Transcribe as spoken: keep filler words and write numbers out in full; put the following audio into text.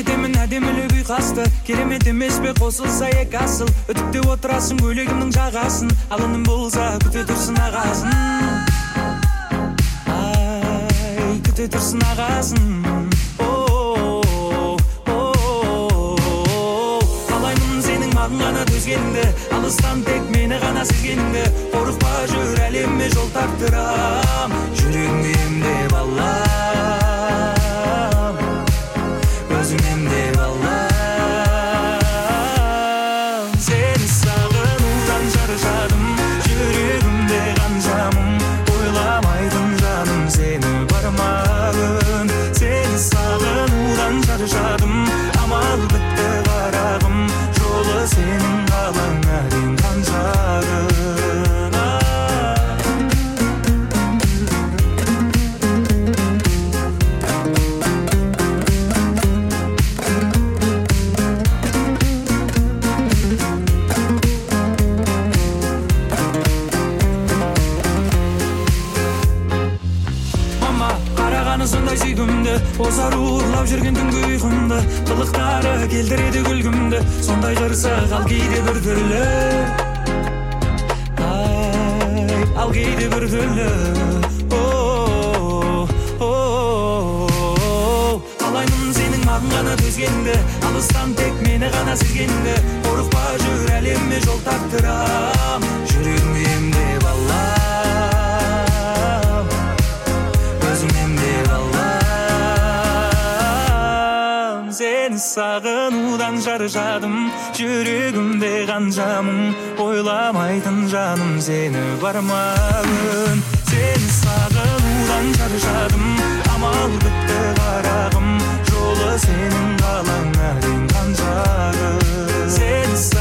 кетемін әдемілі күй қасты, керемет емес пе қосылса екі асыл. Үтіктеп отырасың көйлегімнің жағасын, алыным болса күте тұрсын ағасын. Ай, күте тұрсын ағасын. Қалаймын сенің маған ғана төзгенді, алыстан тек мені ғана сезгенді. Қорықпа жүр әлемме жол тартырам, жүрегімде емдеп алам, өзің емдеп алам. Сені сағынудан шаршадым, жүрегімде қанжамым, ойламайтын жаным сені бармағын. Сені сағынудан шаршадым, амал бітті қарағым, жолы сенің қалаңа дейін қанжарым. Сондай сүйгімді, озар уырлап жүрген түнгі ұйқымды, қылықтары келтіреді күлгімді, сондай қырсық ал кейде бір түрлі. Ай, ал кейде бір түрлі. Қалаймын сенің маған ғана төзгенді, алыстан тек мені ғана сезгенді. Қорықпа жүр әлемме жол тартырам, жүрегімде емдеп алам, өзің емдеп алам. Сені сағынудан шаршадым, жүрегімде қанжамым, ойламайтын жаным сені бармағын. Сені сағынудан шаршадым, амал бітті қарағым, жолы сенің қалаңа дейін қанжарым. Сені